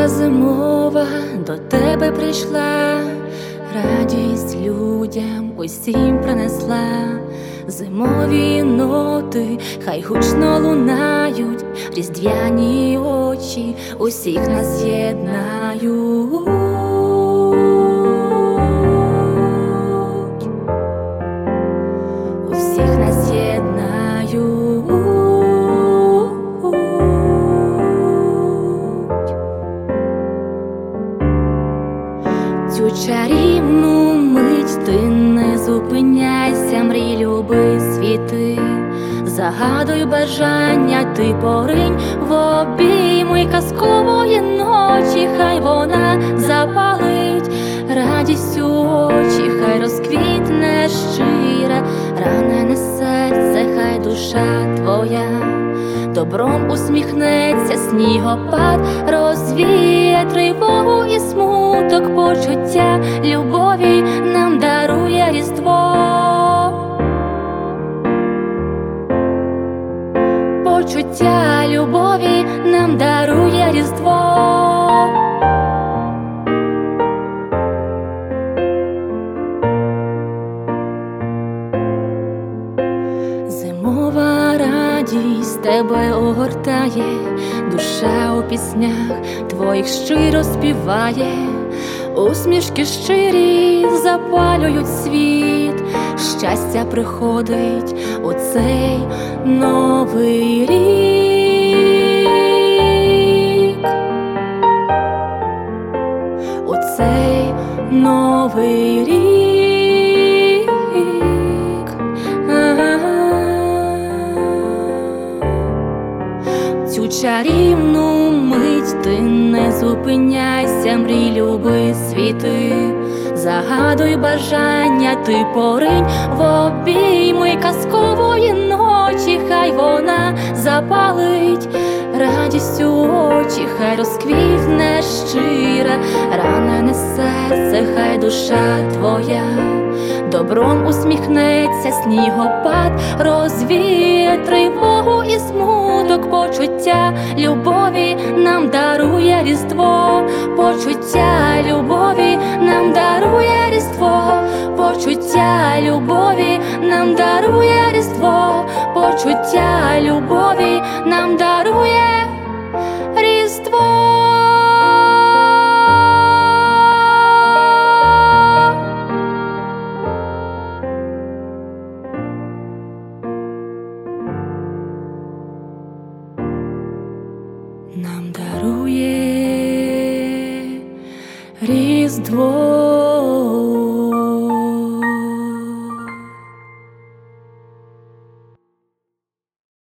Тиша зимова до тебе прийшла, радість людям усім принесла. Зимові ноти хай гучно лунають, різдвяні очі усіх нас єднають. Усіх нас єднають. Цю чарівну мить ти не зупиняйся, мрій, люби, світи, загадуй бажання, ти поринь в обійми казкової ночі, хай вона запалить радість у очі, хай розквітне щире ранене серце, хай душа твоя добром усміхнеться, снігопад розвіє тривогу і смуток, почуття любові нам дарує Різдво. Почуття любові нам дарує Різдво. Зимова радість тебе огортає, душа у піснях твоїх щиро співає, усмішки щирі запалюють світ, щастя приходить у цей новий рік, у цей новий рік. Цю чарівну мить ти не зупиняйся, мрій, люби, світи, загадуй бажання, ти поринь в обійми казкової ночі, хай вона запалить радість у очі, хай розквітне щире ранене серце, хай душа твоя добром усміхнеться, снігопад розвіє тривогу і смуток, почуття любові нам дарує Різдво. Почуття любові нам дарує Різдво. Почуття любові нам дарує Різдво. Почуття любові нам дарує Різдво. Нам дарує Різдво.